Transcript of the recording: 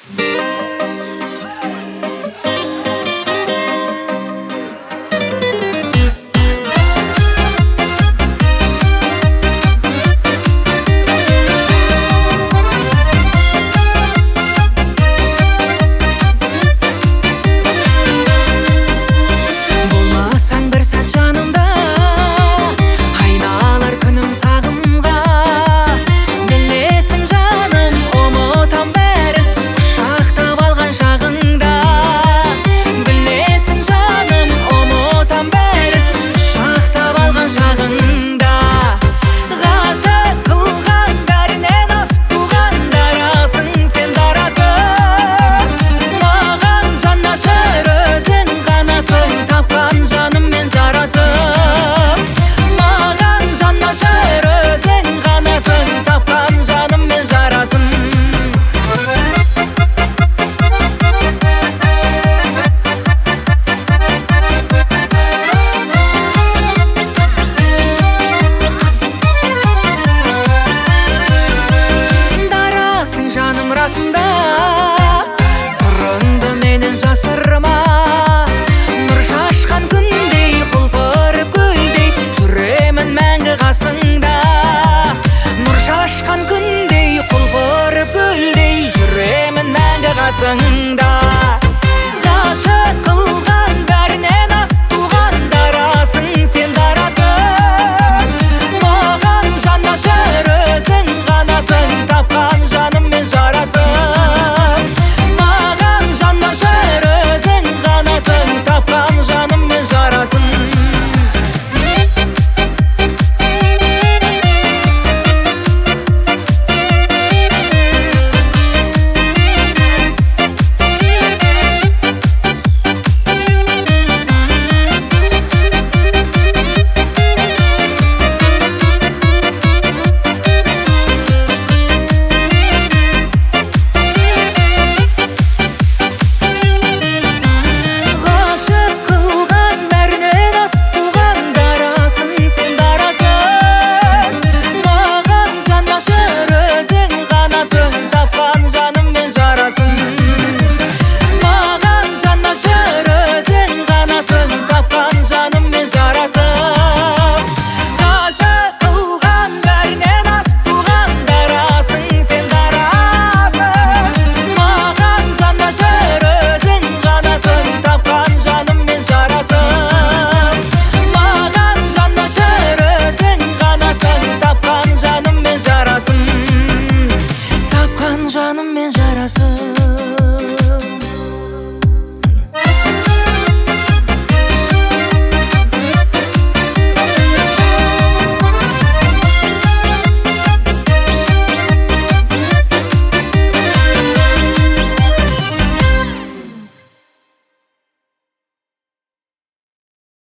Сырыңды менен жасырма, нұр шашқан күндей құлпырып гүлдей жүремін мәңгі қасыңда. Нұр шашқан күндей құлпырып гүлдей жүремін мәңгі қасыңда. Ғашық қылған бәрінен асып туған дарасың сен дарасың. Маған жанашыр өзің ғанасың, тапқан жаным мен жарасың. Жаным мен жарасың.